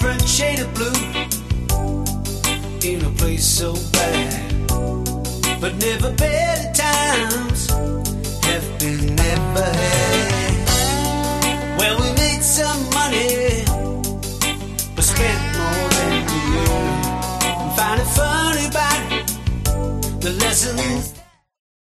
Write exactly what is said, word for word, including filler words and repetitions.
different shade of blue in a place so bad, but never better times have been never had. Well, we made some money, but spent more than we earned. And find it funny about it, the lessons